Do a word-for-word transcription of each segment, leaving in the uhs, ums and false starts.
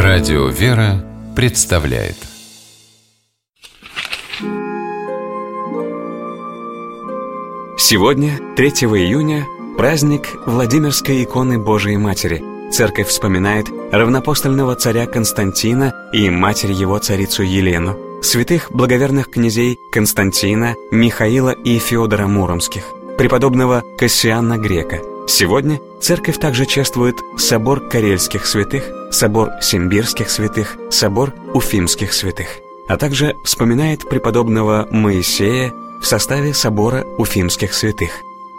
Радио «Вера» представляет. Сегодня, третьего июня, праздник Владимирской иконы Божией Матери. Церковь вспоминает равноапостольного царя Константина и матерь его, царицу Елену, святых благоверных князей Константина, Михаила и Феодора Муромских, преподобного Кассиана Грека. Сегодня церковь также чествует собор Карельских святых, собор Симбирских святых, собор Уфимских святых, а также вспоминает преподобного Моисея в составе собора Уфимских святых.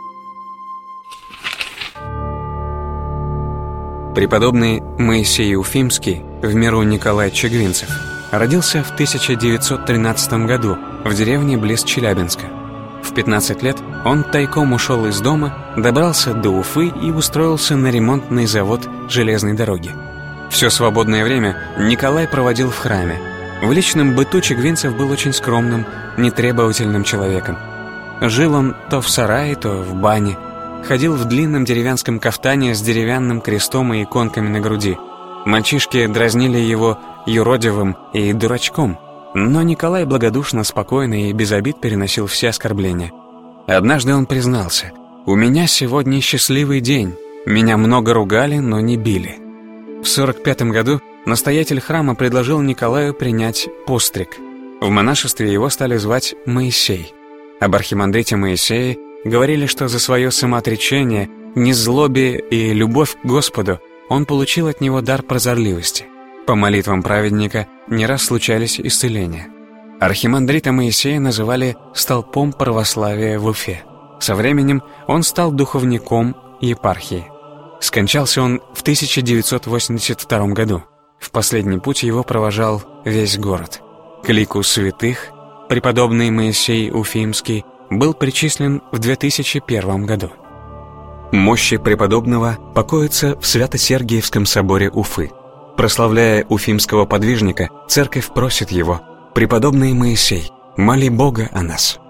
Преподобный Моисей Уфимский, в миру Николай Чигвинцев, родился в тысяча девятьсот тринадцатом году в деревне близ Челябинска. В пятнадцать лет он тайком ушел из дома, добрался до Уфы и устроился на ремонтный завод железной дороги. Все свободное время Николай проводил в храме. В личном быту Чигвинцев был очень скромным, нетребовательным человеком. Жил он то в сарае, то в бане. Ходил в длинном деревянском кафтане с деревянным крестом и иконками на груди. Мальчишки дразнили его юродивым и дурачком. Но Николай благодушно, спокойно и без обид переносил все оскорбления. Однажды он признался: «У меня сегодня счастливый день. Меня много ругали, но не били». В сорок пятом году настоятель храма предложил Николаю принять постриг. В монашестве его стали звать Моисей. Об архимандрите Моисее говорили, что за свое самоотречение, незлобие и любовь к Господу он получил от него дар прозорливости. По молитвам праведника не раз случались исцеления. Архимандрита Моисея называли столпом православия в Уфе. Со временем он стал духовником епархии. Скончался он в тысяча девятьсот восемьдесят втором году. В последний путь его провожал весь город. К лику святых преподобный Моисей Уфимский был причислен в две тысячи первом году. Мощи преподобного покоятся в Свято-Сергиевском соборе Уфы. Прославляя уфимского подвижника, церковь просит его: «Преподобный Моисей, моли Бога о нас».